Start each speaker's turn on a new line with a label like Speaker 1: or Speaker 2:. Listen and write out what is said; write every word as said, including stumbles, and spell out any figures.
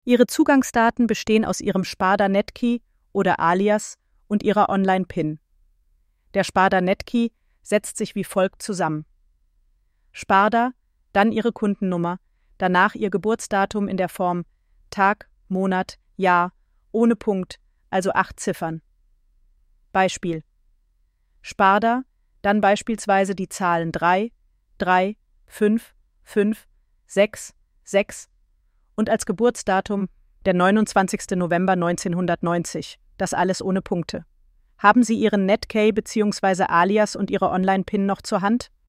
Speaker 1: Ihre Zugangsdaten bestehen aus Ihrem Sparda-Netkey oder Alias und Ihrer Online-PIN. Der Sparda-Netkey setzt sich wie folgt zusammen: Sparda, dann Ihre Kundennummer, danach Ihr Geburtsdatum in der Form Tag, Monat, Jahr, ohne Punkt, also acht Ziffern. Beispiel: Sparda, dann beispielsweise die Zahlen drei, drei, fünf, fünf, sechs, sechs und als Geburtsdatum der neunundzwanzigster November neunzehnhundertneunzig, das alles ohne Punkte. Haben Sie Ihren Netkey bzw. Alias und Ihre Online-PIN noch zur Hand?